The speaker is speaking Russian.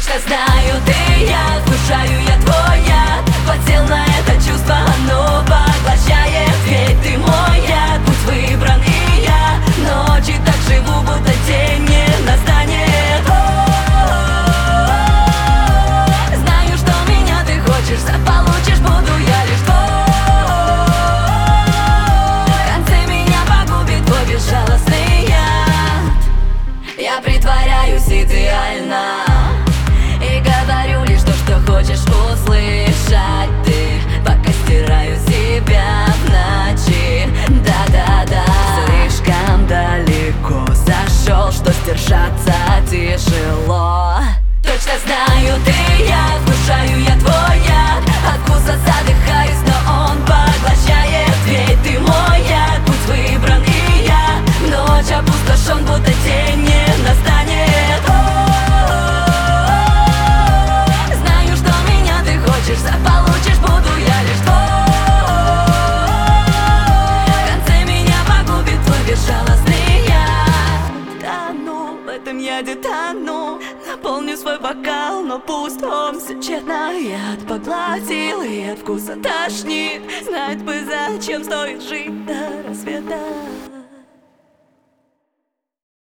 Точно знаю, ты яд, вкушаю я твой яд. Подсел на это чувство, оно поглощает. Ведь ты мой яд, путь выбран и я. Ночи так живу, будто день не настанет. Знаю, что меня ты хочешь, заполучишь, буду я лишь твой. В конце меня погубит твой безжалостный яд. Я притворяюсь идеально и говорю лишь то, что хочешь услышать ты, пока стираю себя в ночи. Да-да-да, слишком далеко зашел, что сдержаться тяжело. Точно знаю, ты яд, вкушаю я твой яд. От вкуса задыхаюсь, но он поглощает. Ведь ты мой яд, путь выбран и я. Ночь опустошен, будто день не настанет. Знаю, что меня ты хочешь, заполучишь, буду я лишь твой. В конце меня погубит твой безжалостный яд. Тону в этом яде, тону. Наполню свой бокал, но пуст он все тщетно. Яд поглотил и от вкуса тошнит. Знать бы, зачем стоит жить до рассвета.